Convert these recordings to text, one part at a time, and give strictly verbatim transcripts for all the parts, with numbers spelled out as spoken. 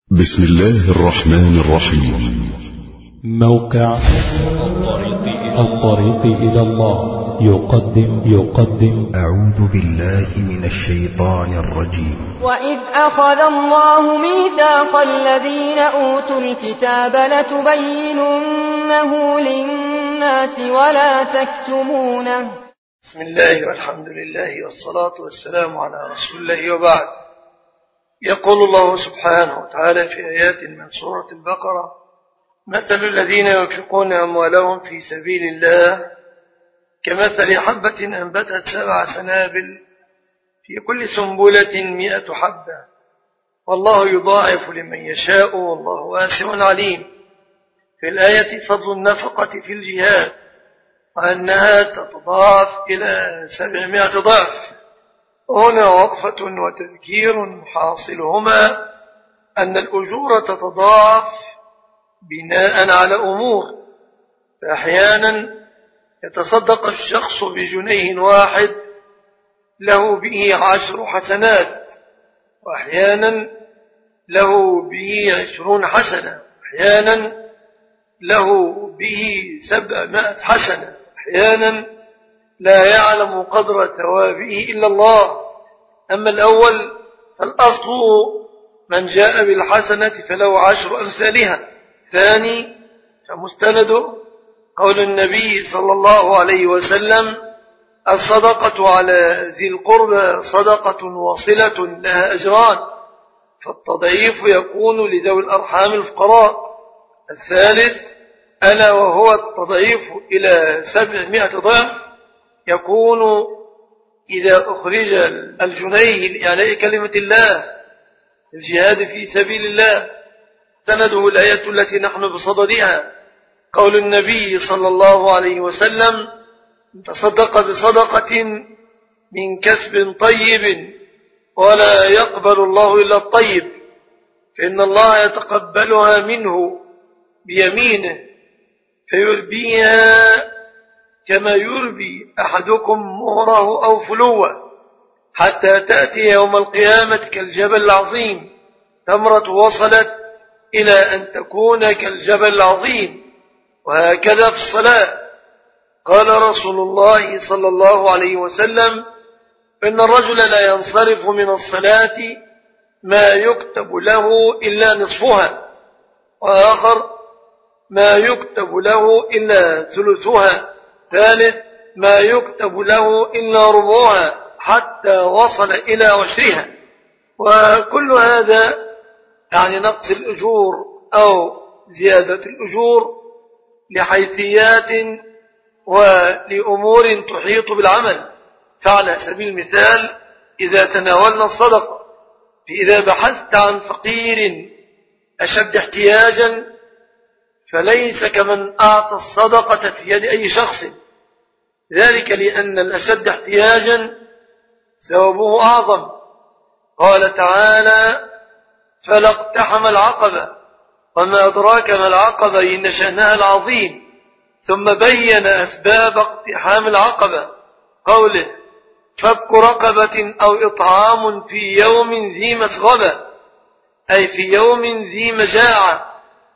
بسم الله الرحمن الرحيم. موقع الطريق إلى الله يقدم يقدم أعوذ بالله من الشيطان الرجيم. وإذ أخذ الله ميثاق الذين أوتوا الكتاب لتبيننه للناس ولا تكتمونه. بسم الله والحمد لله والصلاة والسلام على رسول الله وبعد. يقول الله سبحانه وتعالى في آيات من سورة البقرة: مثل الذين ينفقون أموالهم في سبيل الله كمثل حبة أنبتت سبع سنابل في كل سنبلة مئة حبة والله يضاعف لمن يشاء والله واسع عليم. في الآية فضل النفقة في الجهاد وأنها تتضاعف إلى سبعمائة ضعف. هنا وقفة وتذكير حاصلهما أن الأجور تتضاعف بناء على أمور، فأحيانا يتصدق الشخص بجنيه واحد له به عشر حسنات، وأحيانا له به عشرون حسنة، أحيانا له به سبعمائة حسنة، أحيانا لا يعلم قدر ثوابه إلا الله. أما الأول فالأصل من جاء بالحسنة فله عشر أمثالها. ثاني فمستند قول النبي صلى الله عليه وسلم: الصدقة على ذي القربى صدقة وصلة لها أجران، فالتضعيف يكون لذوي الأرحام الفقراء. الثالث ألا وهو التضعيف إلى سبعمائة ضعف، يكون إذا أخرج الجنيه لإعلاء كلمة الله الجهاد في سبيل الله. سنده الآية التي نحن بصددها قول النبي صلى الله عليه وسلم: تصدق بصدقة من كسب طيب ولا يقبل الله إلا الطيب، فإن الله يتقبلها منه بيمينه فيربيها كما يربي أحدكم مهره أو فلوه، حتى تأتي يوم القيامة كالجبل العظيم، ثمرة وصلت إلى أن تكون كالجبل العظيم. وهكذا في الصلاة قال رسول الله صلى الله عليه وسلم: إن الرجل لا ينصرف من الصلاة ما يكتب له إلا نصفها، وآخر ما يكتب له إلا ثلثها، ثالث ما يكتب له إلا ربعها، حتى وصل إلى عشرها. وكل هذا يعني نقص الأجور أو زيادة الأجور لحيثيات ولأمور تحيط بالعمل. فعلى سبيل المثال إذا تناولنا الصدقة، فإذا بحثت عن فقير أشد احتياجا فليس كمن أعطى الصدقة في يد أي شخص، ذلك لأن الأشد احتياجا ثوابه أعظم. قال تعالى: فلا اقتحم العقبة وما أدراك ما العقبة إن شأنها العظيم، ثم بين أسباب اقتحام العقبة قوله: فك رقبة أو إطعام في يوم ذي مسغبة، أي في يوم ذي مجاعة،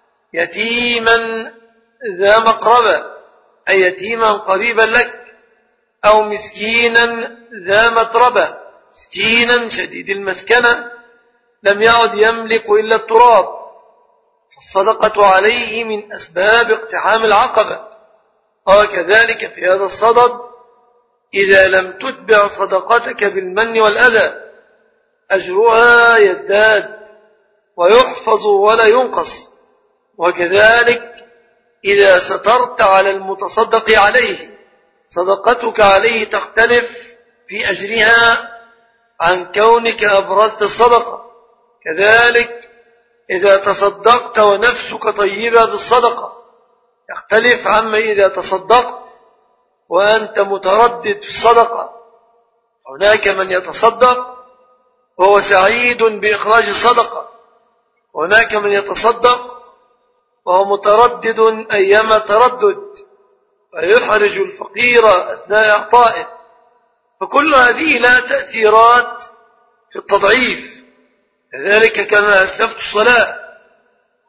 يتيما ذا مقربة، أي يتيما قريبا لك، أو مسكينا ذا متربة، مسكينا شديد المسكنة لم يعد يملك إلا التراب، فالصدقة عليه من أسباب اقتحام العقبة. وكذلك في هذا الصدد إذا لم تتبع صدقتك بالمن والأذى أجرها يزداد ويحفظ ولا ينقص. وكذلك إذا سترت على المتصدق عليه صدقتك عليه تختلف في أجرها عن كونك أبرزت الصدقة. كذلك إذا تصدقت ونفسك طيبة بالصدقة يختلف عما إذا تصدقت وأنت متردد في الصدقة. هناك من يتصدق وهو سعيد بإخراج الصدقة، وهناك من يتصدق وهو متردد أيام تردد ويحرج الفقير أثناء إعطائه. فكل هذه لا تأثيرات في التضعيف. كذلك كما أسلفت الصلاة،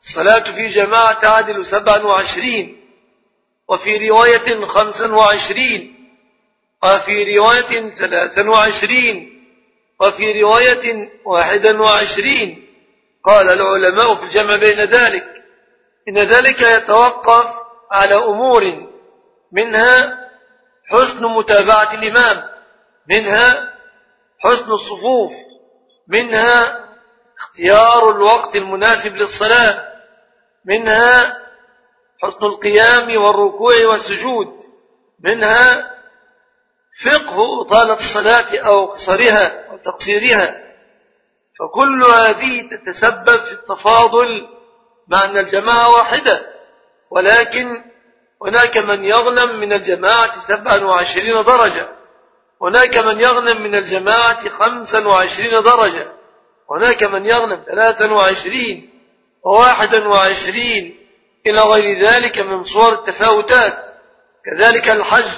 الصلاة في جماعة تعدل سبعا وعشرين، وفي رواية خمسا وعشرين، وفي رواية ثلاثا وعشرين، وفي رواية واحدا وعشرين. قال العلماء في الجمع بين ذلك إن ذلك يتوقف على أمور، منها حسن متابعة الإمام، منها حسن الصفوف، منها اختيار الوقت المناسب للصلاة، منها حسن القيام والركوع والسجود، منها فقه إطالة الصلاة أو قصرها أو تقصيرها. فكل هذه تتسبب في التفاضل مع أن الجماعة واحدة، ولكن هناك من يغنم من الجماعة سبعا وعشرين درجة، هناك من يغنم من الجماعة خمسا وعشرين درجة، هناك من يغنم ثلاثا وعشرين وواحدا وعشرين إلى غير ذلك من صور التفاوتات. كذلك الحج،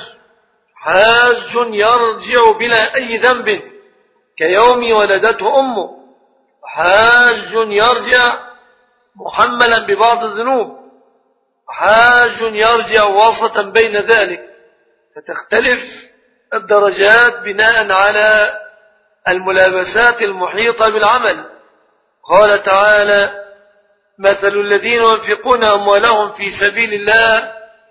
حاج يرجع بلا أي ذنب كيوم ولدته أمه، حاج يرجع محملا ببعض الذنوب، حاج يرجع وسطا بين ذلك. فتختلف الدرجات بناء على الملابسات المحيطة بالعمل. قال تعالى: مثل الذين ينفقون أموالهم في سبيل الله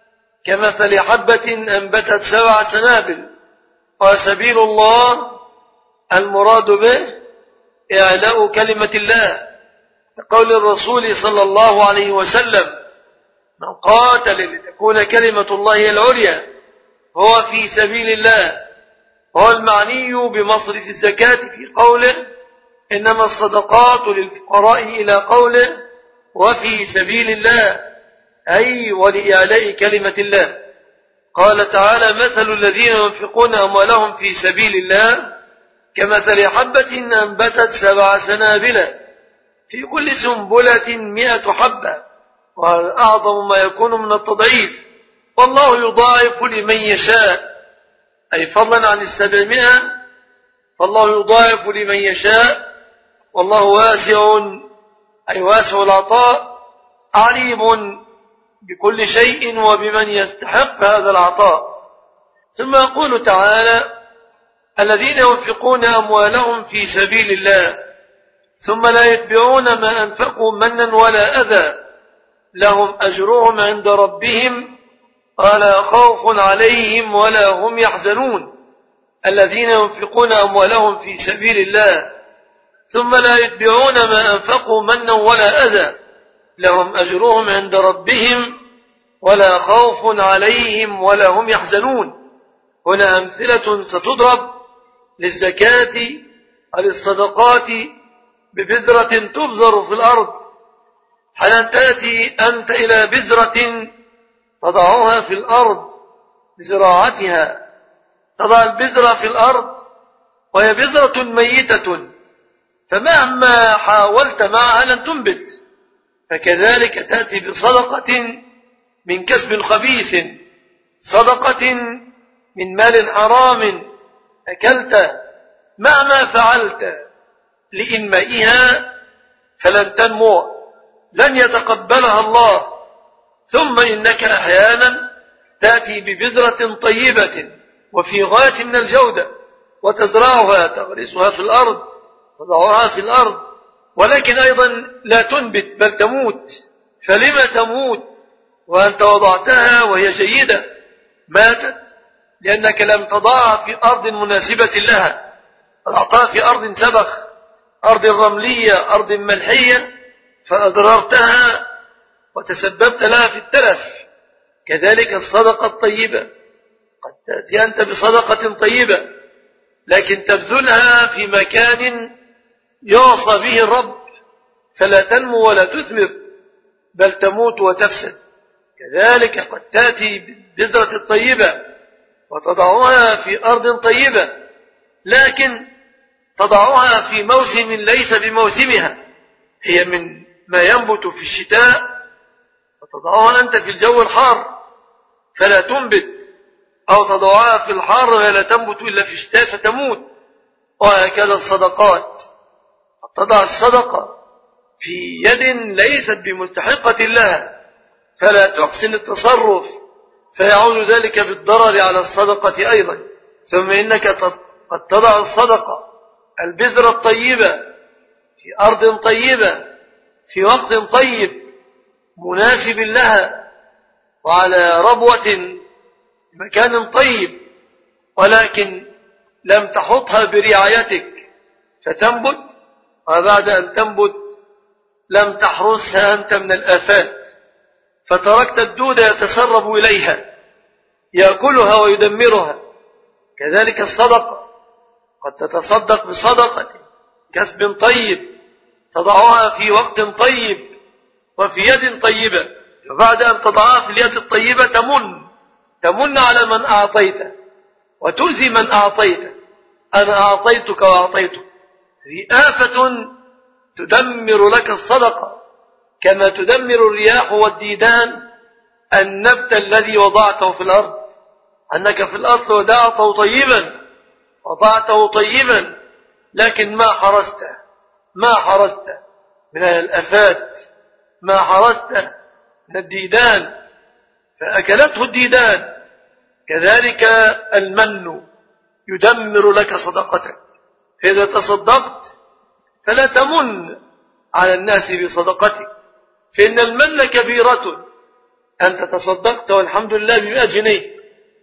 كمثل حبة أنبتت سبع سنابل. وسبيل الله المراد به إعلاء كلمة الله، كقول الرسول صلى الله عليه وسلم: من قاتل لتكون كلمة الله هي العليا هو في سبيل الله. هو المعني بمصرف الزكاة في قوله: إنما الصدقات للفقراء، إلى قوله: وفي سبيل الله، أي ولإعلاء كلمة الله. قال تعالى: مثل الذين ينفقون أموالهم في سبيل الله كمثل حبة أنبتت سبع سنابل في كل سنبلة مئة حبة، وهذا أعظم ما يكون من التضعيف. والله يضاعف لمن يشاء، أي فضلا عن السبعمائة، فالله يضاعف لمن يشاء، والله واسع، أي واسع العطاء، عليم بكل شيء وبمن يستحق هذا العطاء. ثم يقول تعالى: الذين ينفقون أموالهم في سبيل الله ثم لا يتبعون ما أنفقوا منا ولا أذى لهم أجرهم عند ربهم ولا خوف عليهم ولا هم يحزنون. الذين ينفقون أموالهم في سبيل الله ثم لا يتبعون ما أنفقوا منا ولا أذى لهم أجرهم عند ربهم ولا خوف عليهم ولا هم يحزنون. هنا أمثلة ستضرب للزكاة وللصدقات ببذرة تبذر في الأرض. حين تأتي أنت إلى بذرة تضعها في الأرض بزراعتها، تضع البذرة في الأرض وهي بذرة ميتة، فمهما حاولت معها لن تنبت. فكذلك تأتي بصدقة من كسب خبيث، صدقة من مال حرام أكلت، مهما فعلت لإنمائها فلن تنمو، لن يتقبلها الله. ثم إنك أحيانا تأتي ببذرة طيبة وفي غاية من الجودة وتزرعها، تغرسها في الأرض، تضعها في الأرض، ولكن أيضا لا تنبت بل تموت. فلما تموت وأنت وضعتها وهي جيدة؟ ماتت لأنك لم تضعها في أرض مناسبة لها، وضعتها في أرض سبخ، أرض رملية، أرض ملحية، فأضررتها وتسببت لها في التلف. كذلك الصدقة الطيبة، قد تأتي أنت بصدقة طيبة لكن تبذلها في مكان يعصى به الرب فلا تنمو ولا تثمر بل تموت وتفسد. كذلك قد تأتي بالبذرة الطيبة وتضعها في أرض طيبة لكن تضعها في موسم ليس بموسمها، هي من ما ينبت في الشتاء، وتضعها أنت في الجو الحار فلا تنبت، أو تضعها في الحار ولا تنبت إلا في الشتاء فتموت. وهكذا الصدقات، تضع الصدقة في يد ليست بمستحقة لها فلا تحسن التصرف فيعود ذلك بالضرر على الصدقة أيضا. ثم إنك قد تضع الصدقة البذرة الطيبة في أرض طيبة في وقت طيب مناسب لها وعلى ربوة مكان طيب، ولكن لم تحطها برعايتك فتنبت، وبعد أن تنبت لم تحرسها أنت من الآفات فتركت الدود يتسرب إليها يأكلها ويدمرها. كذلك الصدقة قد تتصدق بصدقة كسب طيب تضعها في وقت طيب وفي يد طيبة، وبعد أن تضعها في اليد الطيبة تمن تمن على من أعطيته وتؤذي من أعطيته. أنا أعطيتك وأعطيتك، هذه آفة تدمر لك الصدقة كما تدمر الرياح والديدان النبت الذي وضعته في الأرض. أنك في الأصل ودعته طيبا وضعته طيبا لكن ما حرسته ما حرسته من الآفات، ما حرسته من الديدان فأكلته الديدان. كذلك المن يدمر لك صدقتك، فإذا تصدقت فلا تمن على الناس بصدقتك، فإن المن كبيرة. أنت تصدقت والحمد لله بمئة جنيه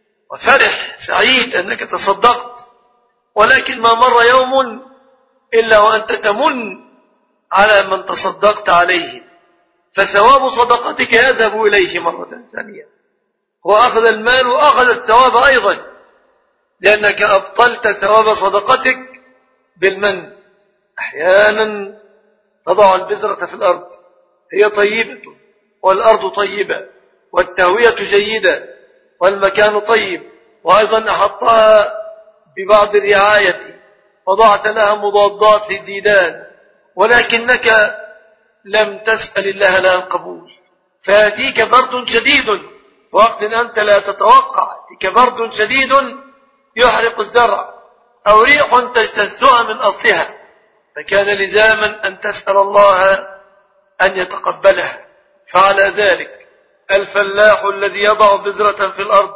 وفرح سعيد أنك تصدقت، ولكن ما مر يوم إلا وأنت تمن على من تصدقت عليه، فثواب صدقتك يذهب إليه مرة ثانية، وأخذ المال وأخذ الثواب أيضا، لأنك أبطلت ثواب صدقتك بالمن. أحيانا تضع البذرة في الأرض هي طيبة والأرض طيبة والتهوية جيدة والمكان طيب، وأيضا أحطها ببعض الرعاية وضعت لها مضادات للديدان، ولكنك لم تسأل الله لها القبول، فيأتيك برد شديد وقت أنت لا تتوقع، يأتيك برد شديد يحرق الزرع أو ريح تجتثها من أصلها، فكان لزاما أن تسأل الله أن يتقبلها. فعلى ذلك الفلاح الذي يضع بذرة في الأرض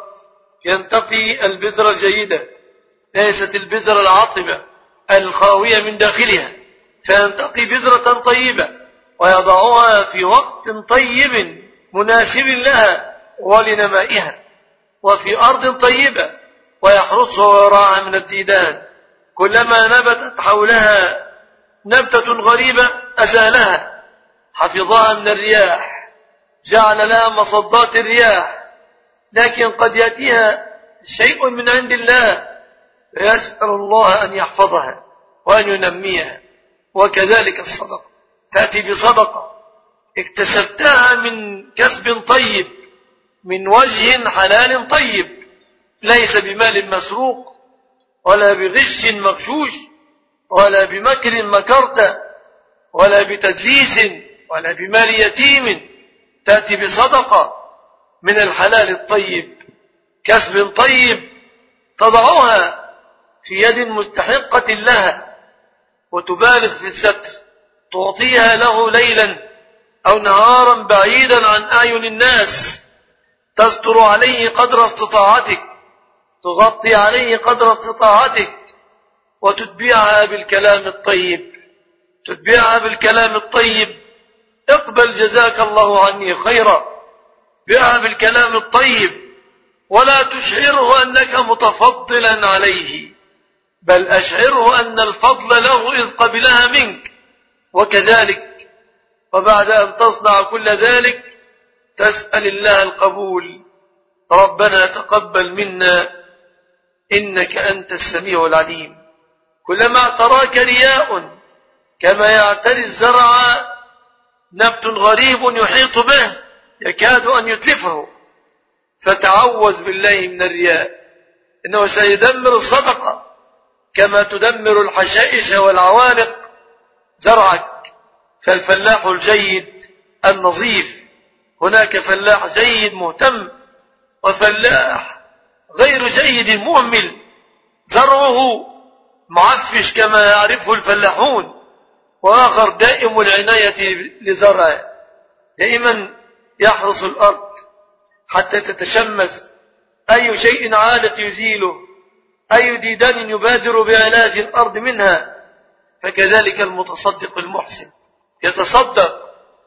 ينتقي البذرة الجيدة ليست البذرة العاطبة الخاوية من داخلها، فينتقي بذرة طيبة ويضعها في وقت طيب مناسب لها ولنمائها وفي أرض طيبة، ويحرسها ويراعها من الديدان. كلما نبتت حولها نبتة غريبة أزالها، حفظها من الرياح، جعل لها مصدات الرياح، لكن قد يأتيها شيء من عند الله فيسأل الله أن يحفظها وأن ينميها. وكذلك الصدقة، تأتي بصدقة اكتسبتها من كسب طيب من وجه حلال طيب، ليس بمال مسروق ولا بغش مغشوش ولا بمكر مكرت ولا بتدليس ولا بمال يتيم، تأتي بصدقة من الحلال الطيب كسب طيب تضعها في يد مستحقة لها وتبالغ في الستر، تعطيها له ليلا أو نهارا بعيدا عن أعين الناس، تستر عليه قدر استطاعتك، تغطي عليه قدر استطاعتك، وتتبعها بالكلام الطيب تتبعها بالكلام الطيب اقبل جزاك الله عني خيرا، بها بالكلام الطيب، ولا تشعره أنك متفضلا عليه، بل أشعره أن الفضل له إذ قبلها منك. وكذلك وبعد أن تصنع كل ذلك تسأل الله القبول، ربنا تقبل منا إنك أنت السميع العليم. كلما اعتراك رياء كما يعتري الزرع نبت غريب يحيط به يكاد أن يتلفه، فتعوذ بالله من الرياء، إنه سيدمر الصدقة كما تدمر الحشائش والعوالق زرعك. فالفلاح الجيد النظيف، هناك فلاح جيد مهتم وفلاح غير جيد مهمل، زرعه معفش كما يعرفه الفلاحون، وآخر دائم العناية لزرعه، دائما يحرس الأرض حتى تتشمس، أي شيء عالق يزيله، أي ديدان يبادر بعلاج الأرض منها. فكذلك المتصدق المحسن يتصدق،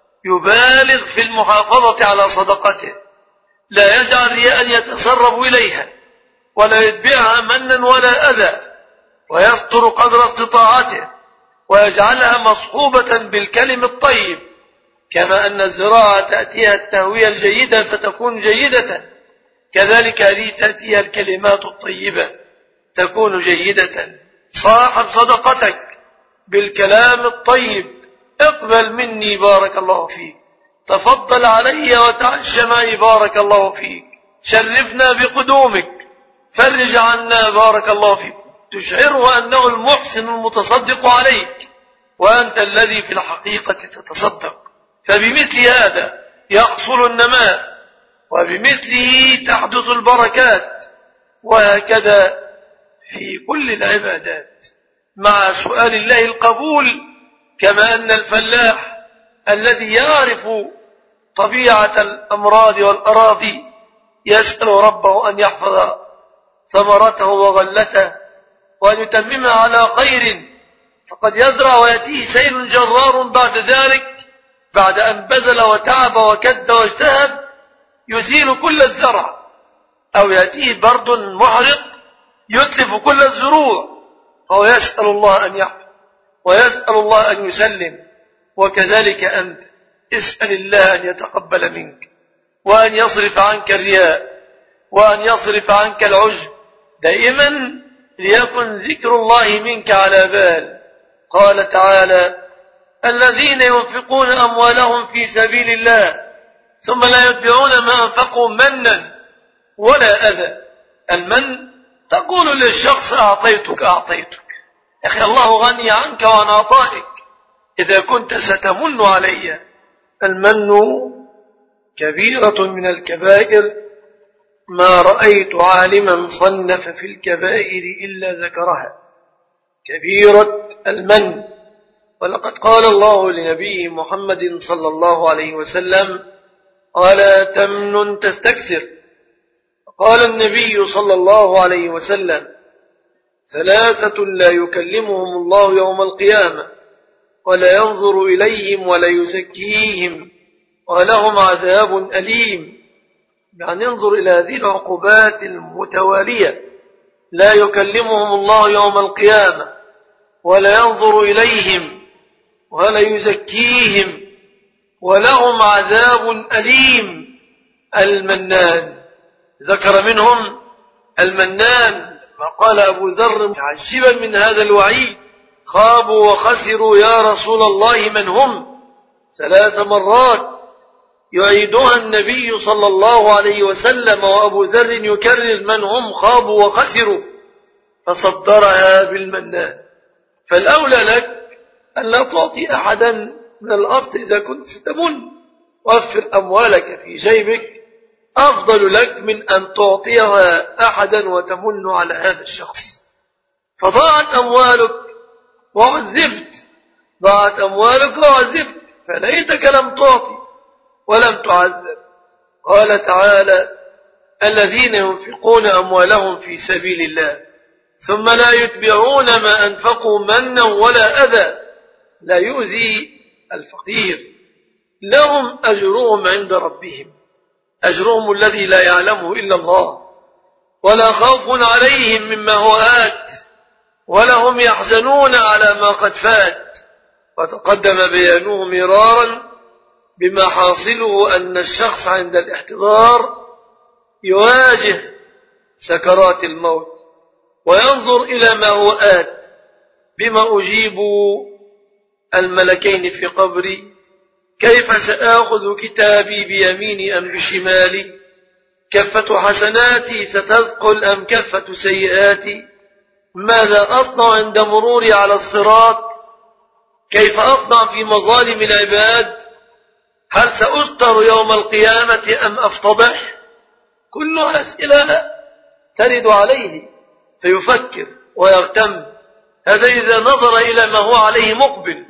يبالغ في المحافظة على صدقته، لا يجعل رياء يتسرب إليها ولا يتبعها منا ولا أذى، ويستر قدر استطاعته ويجعلها مصحوبة بالكلم الطيب، كما أن الزراعة تأتيها التهوية الجيدة فتكون جيدة، كذلك هذه تأتيها الكلمات الطيبة تكون جيدة. صاحب صدقتك بالكلام الطيب، اقبل مني بارك الله فيك، تفضل علي وتعش معي بارك الله فيك، شرفنا بقدومك، فرج عنا بارك الله فيك، تشعره أنه المحسن المتصدق عليك وأنت الذي في الحقيقة تتصدق. فبمثل هذا يحصل النماء، وبمثله تحدث البركات، وهكذا في كل العبادات، مع سؤال الله القبول. كما أن الفلاح الذي يعرف طبيعة الأمراض والأراضي يسأل ربه أن يحفظ ثمرته وغلته وأن يتممها على خير، فقد يزرع ويأتيه سيل جرار بعد ذلك، بعد أن بذل وتعب وكد واجتهد، يزيل كل الزرع، أو يأتيه برد محرق يتلف كل الزروع، فهو يسأل الله أن يحفظ ويسأل الله أن يسلم. وكذلك أنت اسأل الله أن يتقبل منك، وأن يصرف عنك الرياء، وأن يصرف عنك العجب، دائما ليكن ذكر الله منك على بال. قال تعالى: الذين ينفقون أموالهم في سبيل الله ثم لا يتبعون ما أنفقوا منا ولا أذى. المن تقول للشخص: أعطيتك أعطيتك، يا أخي الله غني عنك وعن عطائك، إذا كنت ستمن علي. المن كبيرة من الكبائر، ما رأيت عالما صنف في الكبائر إلا ذكرها، كبيرة المن. ولقد قال الله لنبيه محمد صلى الله عليه وسلم: ولا تمنن تستكثر. قال النبي صلى الله عليه وسلم: ثلاثة لا يكلمهم الله يوم القيامة ولا ينظر إليهم ولا يزكيهم ولهم عذاب أليم. يعني انظر إلى هذه العقوبات المتوالية: لا يكلمهم الله يوم القيامة ولا ينظر إليهم ولا يزكيهم ولهم عذاب أليم. المنان ذكر منهم المنان، ما قال أبو ذر عجبا من هذا الوعيد: خابوا وخسروا يا رسول الله من هم؟ ثلاث مرات يعيدها النبي صلى الله عليه وسلم، وأبو ذر يكرر من هم خابوا وخسروا، فصدرها بالمنان. فالأولى لك أن لا تعطي أحدا من الأصل إذا كنت ستمن، وفر أموالك في جيبك أفضل لك من أن تعطيها أحدا وتمن على هذا الشخص. فضاعت أموالك وعذبت، ضاعت أموالك وعذبت، فليتك لم تعطي ولم تعذب. قال تعالى: الذين ينفقون أموالهم في سبيل الله ثم لا يتبعون ما أنفقوا منا ولا أذى، لا يؤذي الفقير، لهم أجرهم عند ربهم، أجرهم الذي لا يعلمه إلا الله، ولا خوف عليهم مما هو آت ولا هم يحزنون على ما قد فات. وتقدم بيانه مرارا بما حاصله أن الشخص عند الاحتضار يواجه سكرات الموت وينظر إلى ما هو آت: بما أجيب الملكين في قبري؟ كيف سآخذ كتابي بيميني أم بشمالي؟ كفة حسناتي ستثقل أم كفة سيئاتي؟ ماذا أصنع عند مروري على الصراط؟ كيف أصنع في مظالم العباد؟ هل سأستر يوم القيامة أم أفتضح؟ كلها أسئلة ترد عليه فيفكر ويغتم. هذا إذا نظر إلى ما هو عليه مقبل.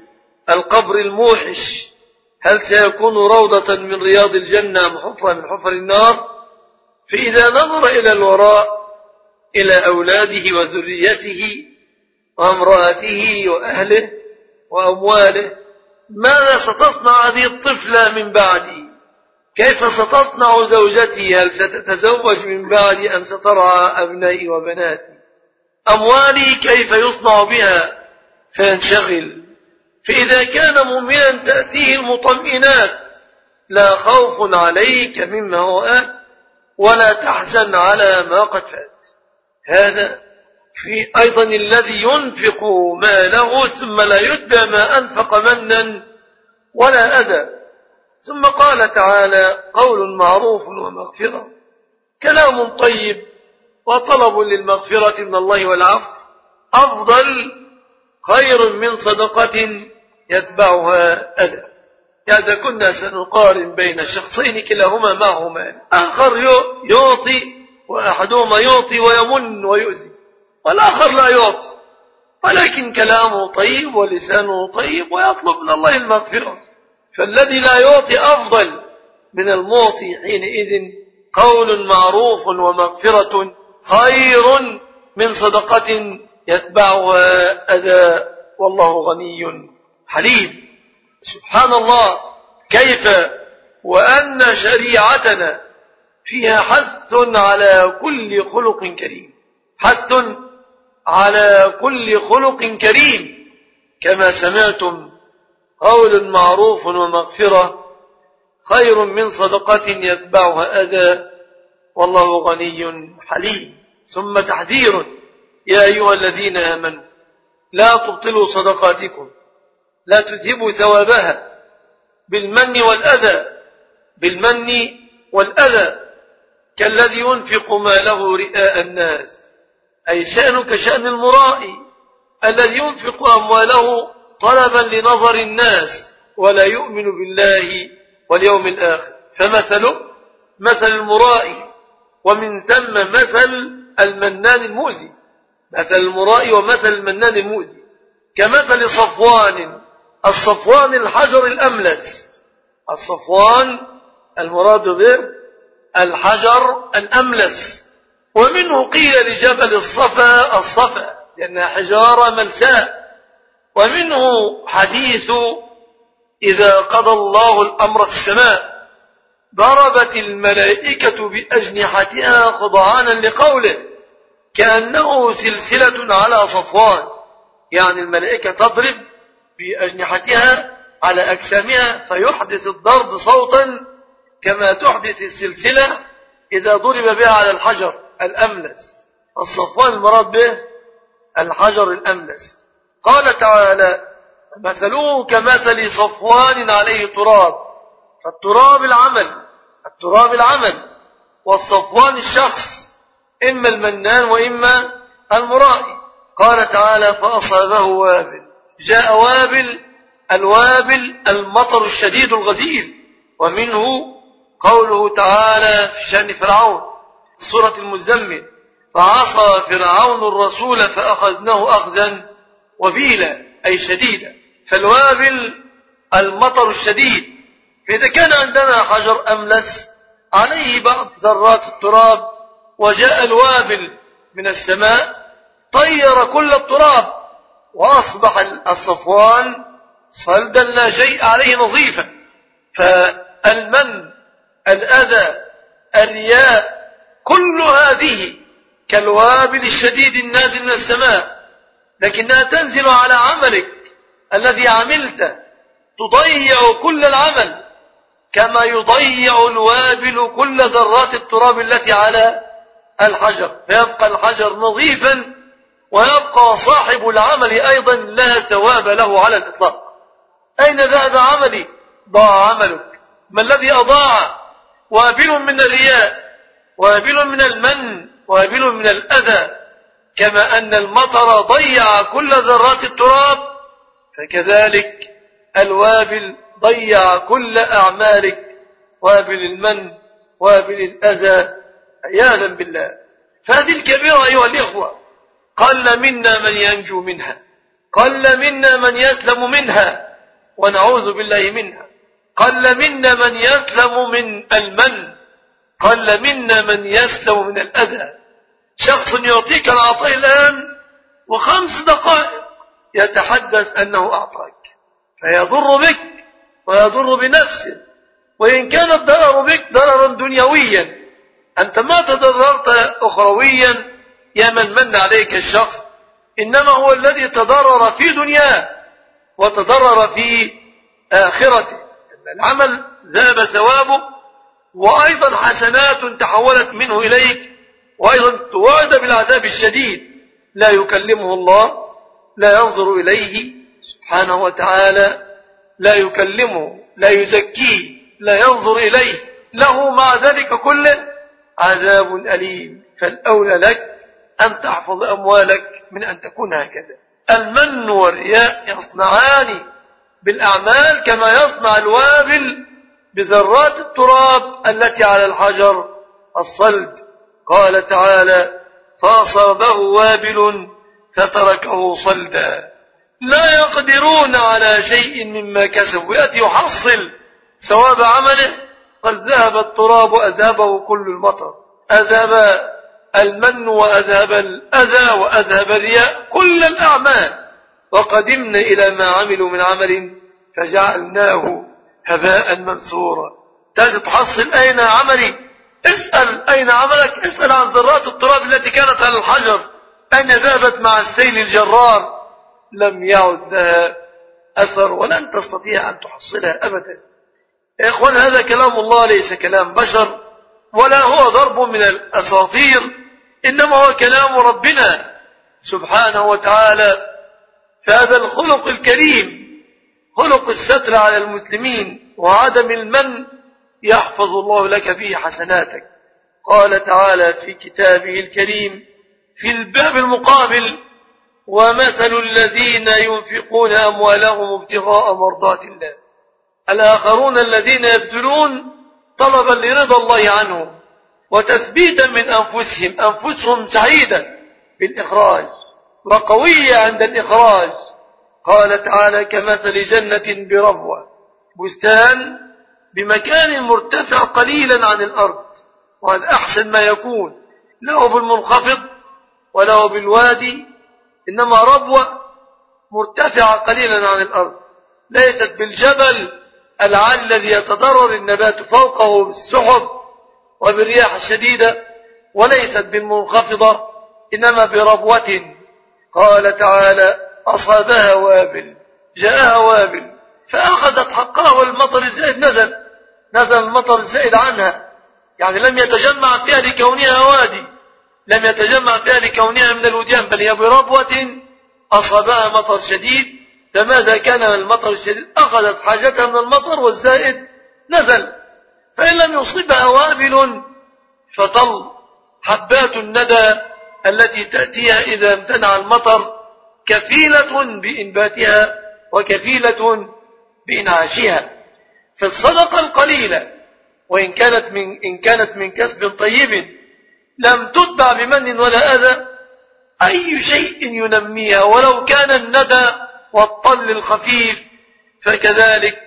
القبر الموحش هل سيكون روضة من رياض الجنة أم حفرة من حفر النار؟ فإذا نظر إلى الوراء إلى أولاده وذريته وامرأته وأهله وأمواله، ماذا ستصنع هذه الطفلة من بعدي؟ كيف ستصنع زوجتي؟ هل ستتزوج من بعدي أم سترعى أبنائي وبناتي؟ أموالي كيف يصنع بها؟ فينشغل. فإذا كان مؤمنا تأتيه المطمئنات، لا خوف عليك مما هو آت ولا تحزن على ما قد فات. هذا في أيضا الذي ينفق ماله ثم لا يتبع ما أنفق منا ولا أذى. ثم قال تعالى: قول معروف ومغفرة، كلام طيب وطلب للمغفرة من الله والعفو أفضل خير من صدقة يتبعها أذى. يعني كنا سنقارن بين شخصين كلاهما معه مال، آخر يعطي وأحدهما يعطي ويمن ويؤذي، والآخر لا يعطي ولكن كلامه طيب ولسانه طيب ويطلب من الله المغفرة. فالذي لا يعطي أفضل من المعطي. حينئذ قول معروف ومغفرة خير من صدقة يتبعها أذى، والله غني حليم. سبحان الله، كيف وأن شريعتنا فيها حث على كل خلق كريم، حث على كل خلق كريم. كما سمعتم قول معروف ومغفرة خير من صدقة يتبعها أذى، والله غني حليم. ثم تحذير: يا أيها الذين آمنوا لا تبطلوا صدقاتكم، لا تذهبوا ثوابها بالمن والأذى، بالمن والأذى، كالذي ينفق ماله رئاء الناس، أي شأنه كشأن المرائي الذي ينفق أمواله طلبا لنظر الناس ولا يؤمن بالله واليوم الآخر، فمثله مثل المرائي، ومن ثم مثل المنان المؤذي. مثل المرائي ومثل المنان المؤذي كمثل صفوان. الصفوان الحجر الأملس، الصفوان المراد به الحجر الأملس. ومنه قيل لجبل الصفا الصفا لأنها حجارة ملساء. ومنه حديث: إذا قضى الله الأمر في السماء ضربت الملائكة بأجنحتها خضعانا لقوله كأنه سلسلة على صفوان. يعني الملائكة تضرب بأجنحتها على أجسامها فيحدث الضرب صوتا كما تحدث السلسلة إذا ضرب بها على الحجر الأملس. الصفوان المراد به الحجر الأملس. قال تعالى: مثله كمثل صفوان عليه تراب. فالتراب العمل، التراب العمل، والصفوان الشخص، إما المنان وإما المرائي. قال تعالى: فأصابه وابل. جاء وابل، الوابل المطر الشديد الغزير. ومنه قوله تعالى في شأن فرعون في سورة المزمل: فعصى فرعون الرسول فأخذناه أخذا وبيلا، أي شديدا. فالوابل المطر الشديد. فإذا كان عندنا حجر أملس عليه بعض ذرات التراب وجاء الوابل من السماء طير كل التراب وأصبح الصفوان صلدا لا شيء عليه نظيفا. فالمن، الأذى، الرياء، كل هذه كالوابل الشديد النازل من السماء، لكنها تنزل على عملك الذي عملته، تضيع كل العمل كما يضيع الوابل كل ذرات التراب التي على الحجر، فيبقى الحجر نظيفا ويبقى صاحب العمل أيضا لا ثواب له على الإطلاق. أين ذهب عملي؟ ضاع عملك. ما الذي أضاع؟ وابل من الرياء، وابل من المن، وابل من الأذى. كما أن المطر ضيع كل ذرات التراب، فكذلك الوابل ضيع كل أعمالك، وابل المن، وابل الأذى، عياذا بالله. فهذه الكبيرة أيها الإخوة قل منا من ينجو منها، قل منا من يسلم منها. ونعوذ بالله منها. قل منا من يسلم من المن، قل منا من يسلم من الأذى. شخص يعطيك العطاء الآن وخمس دقائق يتحدث أنه أعطاك، فيضر بك ويضر بنفسه، وإن كان الضرر بك ضررا دنيويا، أنت ما تضررت أخرويا يا من من عليك الشخص، إنما هو الذي تضرر في دنياه وتضرر في آخرته. العمل ذهب ثوابه، وأيضا حسنات تحولت منه إليك، وأيضا توعد بالعذاب الشديد. لا يكلمه الله، لا ينظر إليه سبحانه وتعالى، لا يكلمه، لا يزكيه، لا ينظر إليه، له مع ذلك كله عذاب أليم. فالأولى لك أن تحفظ أموالك من أن تكون هكذا. المن والرياء يصنعان بالأعمال كما يصنع الوابل بذرات التراب التي على الحجر الصلب. قال تعالى: فأصابه وابل فتركه صلدا لا يقدرون على شيء مما كسبوا. يأتي يحصل ثواب عمله، قد ذهب التراب أذهبه كل المطر، أذهب المن وأذهب الأذى وأذهب الرياء، كل الأعمال. وقدمنا إلى ما عملوا من عمل فجعلناه هباء منثورا. تأتي تحصل أين عملي؟ اسأل أين عملك، اسأل عن ذرات التراب التي كانت على الحجر، أين ذهبت مع السيل الجرار؟ لم يعد لها أثر، ولن تستطيع أن تحصلها أبدا. يا إخوان، هذا كلام الله ليس كلام بشر، ولا هو ضرب من الأساطير، إنما هو كلام ربنا سبحانه وتعالى. فهذا الخلق الكريم، خلق الستر على المسلمين وعدم المن، يحفظ الله لك به حسناتك. قال تعالى في كتابه الكريم في الباب المقابل: ومثل الذين ينفقون أموالهم ابتغاء مرضات الله، الآخرون الذين يبذلون طلبا لرضا الله عنهم وتثبيتا من أنفسهم، أنفسهم سعيدة بالإخراج وقوية عند الإخراج. قال تعالى: كمثل جنة بربوة، بستان بمكان مرتفع قليلا عن الأرض، وهذا أحسن ما يكون، له بالمنخفض وله بالوادي، إنما ربوة مرتفعة قليلا عن الأرض، ليست بالجبل العالي الذي يتضرر النبات فوقه بالسحب وبالرياح الشديدة، وليست بالمنخفضة، إنما بربوة. قال تعالى: أصابها وابل، جاءها وابل فأخذت حقها، والمطر الزائد نزل نزل المطر الزائد عنها، يعني لم يتجمع فيها لكونها وادي، لم يتجمع فيها لكونها من الوديان، بل هي بربوة أصابها مطر شديد. فماذا كان من المطر الشديد؟ أخذت حاجتها من المطر والزائد نزل. فإن لم يصيبها وابل فطل، حبات الندى التي تأتيها إذا امتنع المطر كفيلة بإنباتها وكفيلة بإنعاشها. فالصدقة القليلة وإن كانت من إن كانت من كسب طيب لم تتبع بمن ولا أذى، أي شيء ينميها ولو كان الندى والطل الخفيف. فكذلك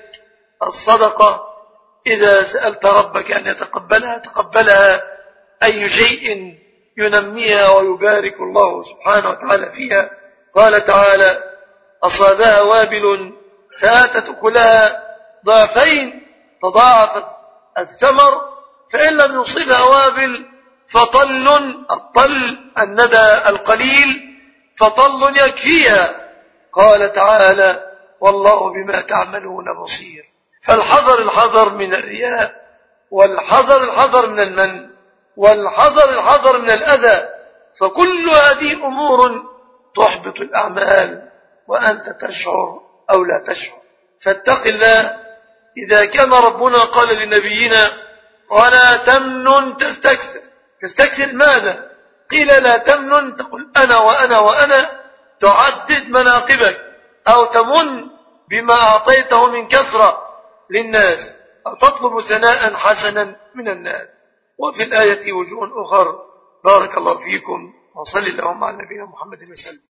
الصدقة إذا سألت ربك أن يتقبلها تقبلها، أي شيء ينميها ويبارك الله سبحانه وتعالى فيها. قال تعالى: أصابها وابل فآتت أكلها ضعفين، تضاعفت الثمر. فإن لم يصيبها وابل فطل، الطل الندى القليل، فطل يكفيها. قال تعالى: والله بما تعملون بصير. فالحذر الحذر من الرياء، والحذر الحذر من المن، والحذر الحذر من الأذى، فكل هذه أمور تحبط الأعمال وأنت تشعر أو لا تشعر. فاتق الله. إذا كان ربنا قال لنبينا: ولا تمنن تستكثر، تستكثر ماذا؟ قيل: لا تمنن، تقول أنا وأنا وأنا، تعدد مناقبك، أو تمن بما أعطيته من كثرة للناس، أو تطلب ثناء حسنا من الناس. وفي الآية وجوه أخر. بارك الله فيكم، وصلي اللهم على نبينا محمد وسلم.